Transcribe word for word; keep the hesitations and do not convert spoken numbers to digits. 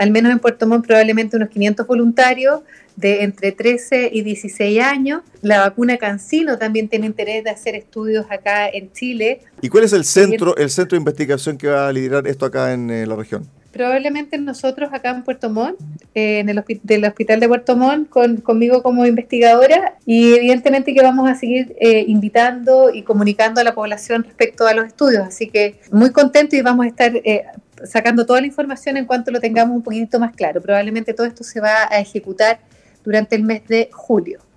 al menos en Puerto Montt, probablemente unos quinientos voluntarios de entre trece y dieciséis años. La vacuna CanSino también tiene interés de hacer estudios acá en Chile. ¿Y cuál es el centro, el centro de investigación que va a liderar esto acá en eh, la región? Probablemente nosotros acá en Puerto Montt, eh, en el hospi- del Hospital de Puerto Montt, con, conmigo como investigadora, y evidentemente que vamos a seguir eh, invitando y comunicando a la población respecto a los estudios. Así que muy contento y vamos a estar eh, sacando toda la información en cuanto lo tengamos un poquito más claro. Probablemente todo esto se va a ejecutar durante el mes de julio.